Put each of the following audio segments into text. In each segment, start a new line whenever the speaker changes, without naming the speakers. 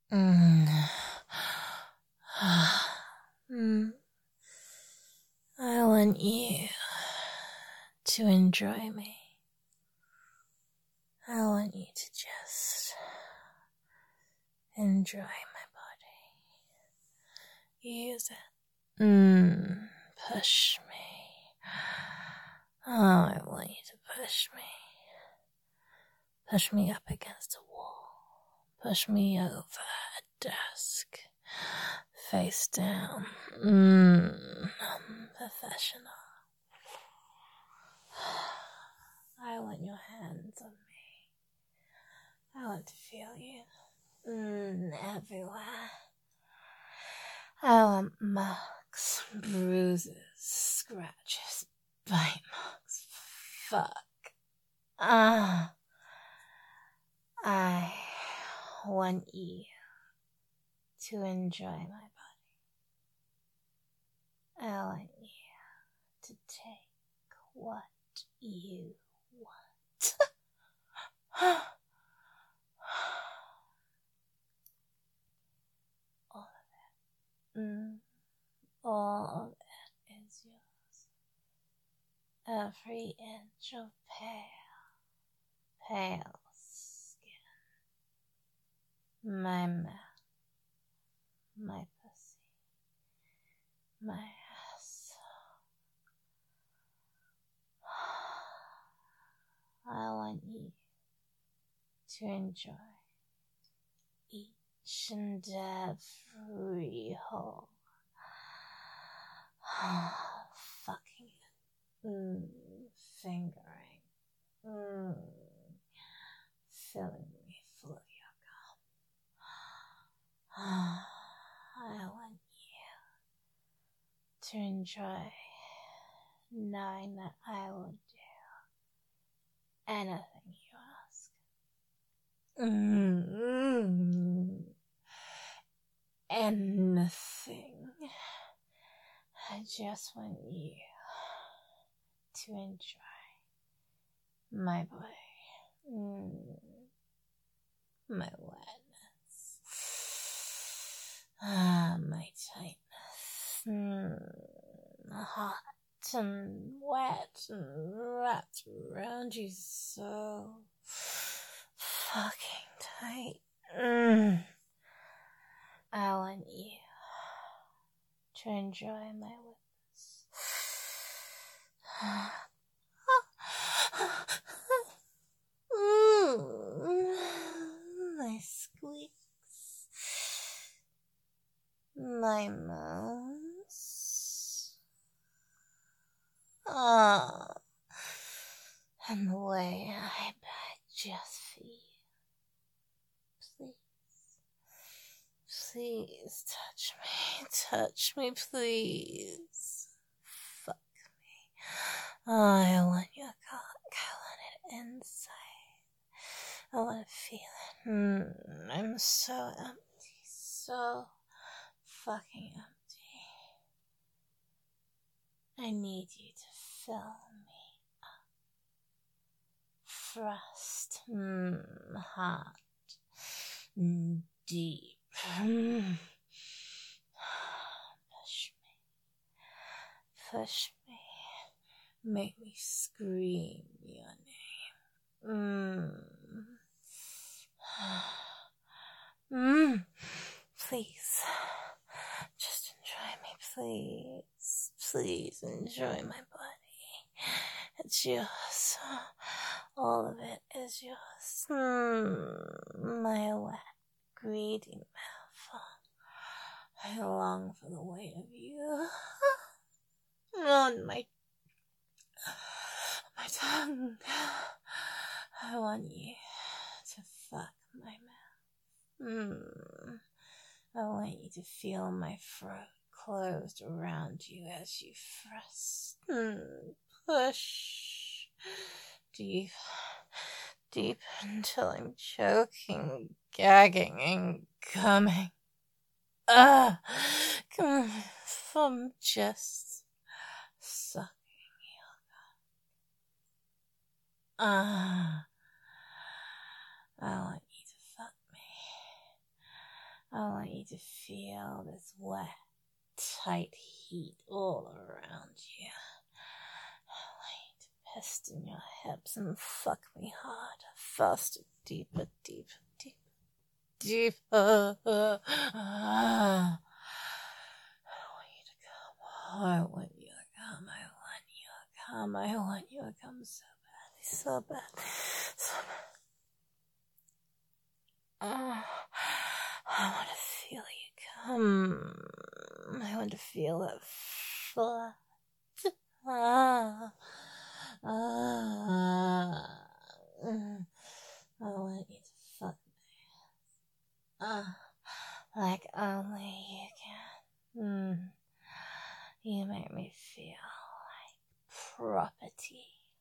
Mm. Mm. I want you to enjoy me. I want you to just enjoy my body. Use it. Push me. Oh, I want you to push me. Push me up against a wall. Push me over a desk. Face down. Professional. I want your hands on me. I want to feel you. Everywhere. I want marks, bruises, scratches, bite marks. Fuck. I want you to enjoy my body. I want you to take what you want. All of it. All of it is yours. Every inch of pale skin. My mouth. My pussy. My ass. I want you to enjoy each and every hole. Fucking it. Fingering. Filling me full of your cum. I want you to enjoy knowing that I will do anything you ask. Anything. I just want you to enjoy my body. My wetness. My tightness. Hot and wet and wrapped around you so fucking tight. I want you to enjoy my witness. My squeaks. My moans. And the way I beg just for you. Please touch me, please. Fuck me. I want your cock, I want it inside. I want to feel it. I'm so empty, so fucking empty. I need you to fill me up. Thrust, hard, deep. Push me, make me scream your name. Please, just enjoy me, please. Please enjoy my body. It's yours. All of it is yours. My wet, greedy mouth. I long for the weight of you on my tongue. I want you to fuck my mouth. I want you to feel my throat closed around you as you thrust. Push deep until I'm choking, gagging, and coming. From just sucking your cock. I want you to fuck me. want you to feel this wet, tight heat all around you. I want you to piston your hips and fuck me hard, faster, deeper, deeper, deeper, deeper. I want you to come. I want you to come. I want you to come. I want you to come so badly, so bad, so bad. I want to feel you come. I want to feel that flat. I want you to fuck me. Like only you can. You make me feel like property.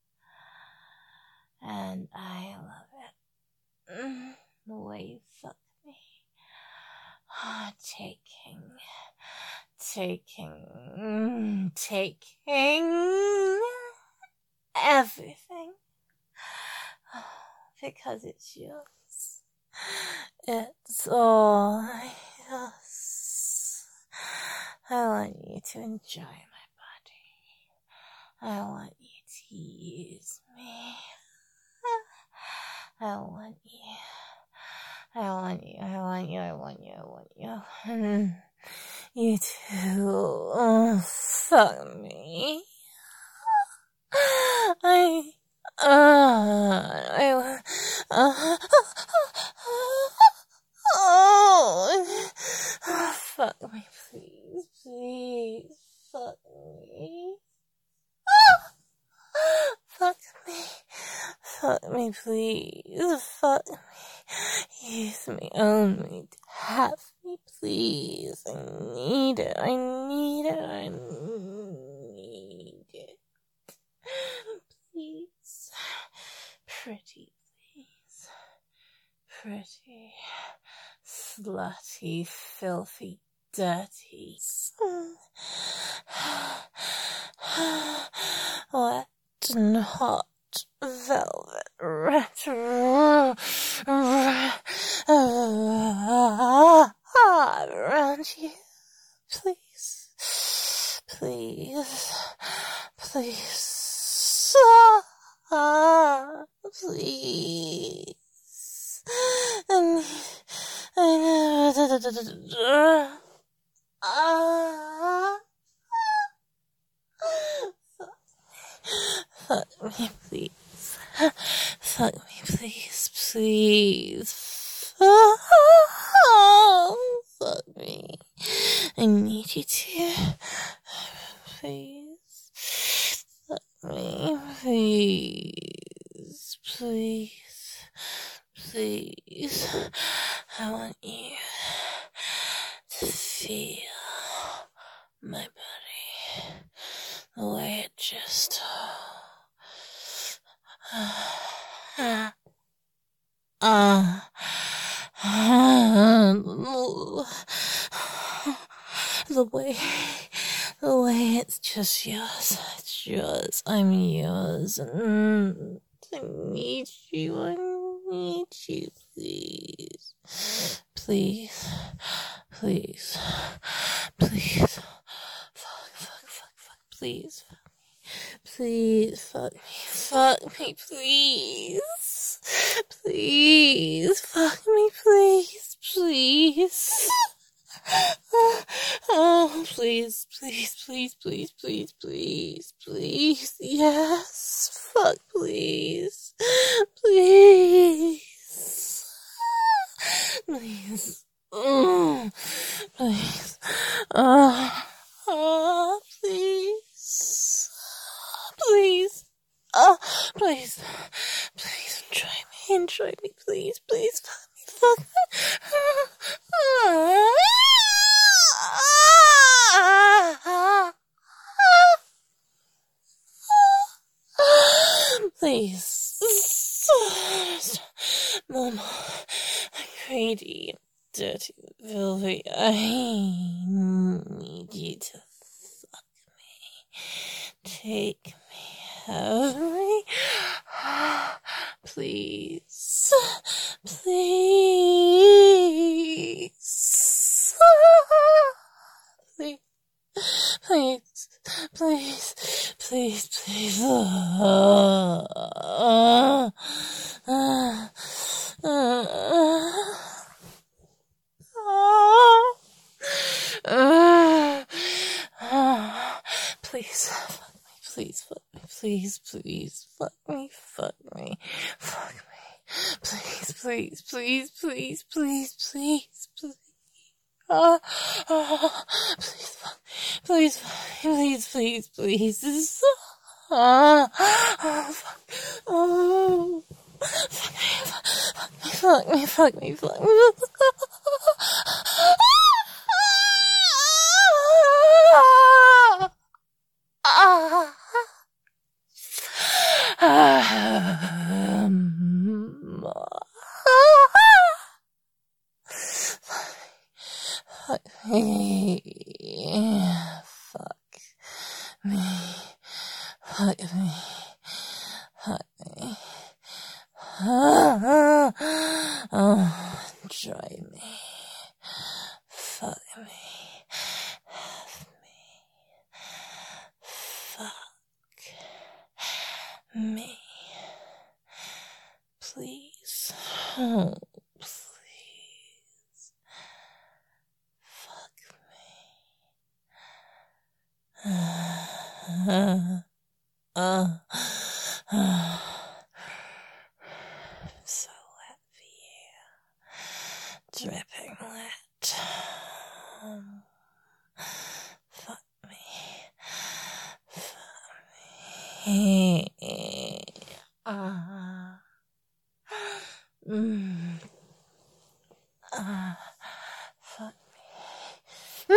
And I love it. The way you fuck me. Taking everything. Because it's yours. It's all yours. I want you to enjoy my body. I want you to use me. I want you. You to fuck me. Fuck me, please, fuck me. Fuck me, please, fuck me. Use me, own me, have me, please. I need it. Please. Pretty, please. Pretty, slutty, filthy, dirty. Wet and hot velvet around you. Please. Please. Fuck me, please. Fuck me, please. Fuck me. I need you to. Please. Fuck me, please. I want you to feel my body. The way it just. The way it's just yours. It's yours. I'm yours. I need you, please. Please. Fuck. Please, fuck me, please. Please, fuck me, please. Oh, please. Yes, fuck, please. Please. Please, enjoy me, please, fuck me. Please. Mama, I'm greedy, dirty, filthy. I need you to fuck me. Take me, have me. Please. please, please. Please, fuck me, please, fuck me, please, please, fuck me, fuck me, fuck me, please, please, please, please, please, please, please. Please, fuck me, please, fuck me, please, please, please. Fuck. Oh, fuck me, fuck me, fuck me. Fuck me. Fuck me. Fuck me. Fuck me. Oh, try me. Fuck me. Have me. Fuck me. Please. Oh, please. Fuck me. I'm so wet for you. Dripping wet. Fuck me. Fuck me. Fuck me.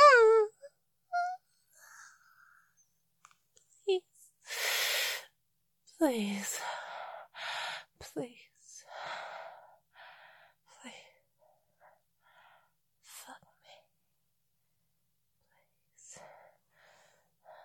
Please. Please. Please. Fuck me.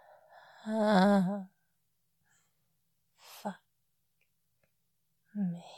Please. Fuck me.